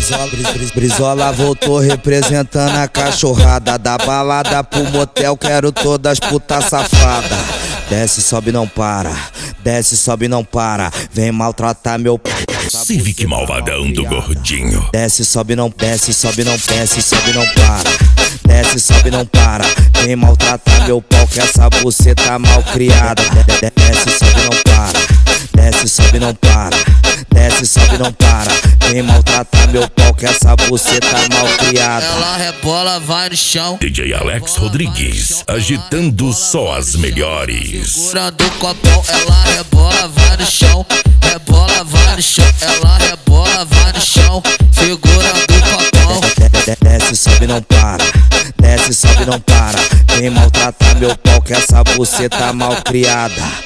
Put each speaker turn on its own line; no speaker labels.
Brizola voltou representando a cachorrada. Da balada pro motel, quero todas puta safada. Desce, sobe, não para. Desce, sobe, não para. Vem maltratar meu p...
Civic malvadão do gordinho.
Desce, sobe, não, desce, sobe, não, desce, sobe, não para. Desce, sobe, não para. Vem maltratar meu pau que essa buceta mal criada. Desce, sobe, não para. Desce, sobe, não para. Desce, sobe, não para. Vem maltratar meu pau que essa buceta mal criada.
Ela rebola, vai no chão.
DJ Alex Rodrigues, agitando só as melhores.
Segurando o copão, ela rebola, vai no chão. Rebola, vai no chão. Ela rebola, vai no chão. Segurando o copão.
Desce, sobe, não para. Desce, sobe, não para. Vem maltratar meu pau que essa buceta mal criada.